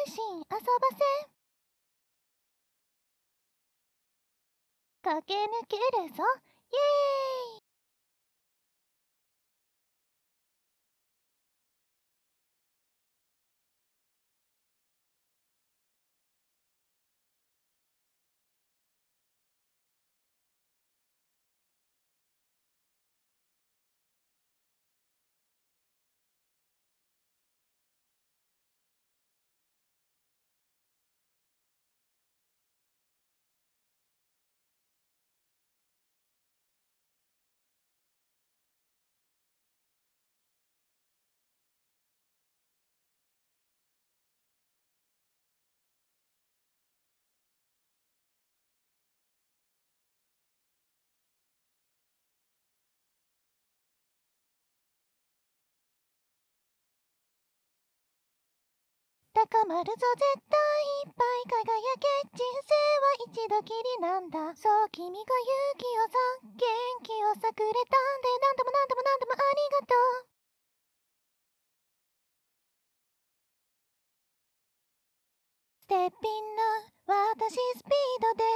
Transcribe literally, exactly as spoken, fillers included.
心遊ばせ駆け抜けるぞイエーイ高まるぞ絶対いっぱい輝け人生は一度きりなんだそう君が勇気をさ元気をさくれたんで何度も何度も何度もありがとうステッピンの私スピードで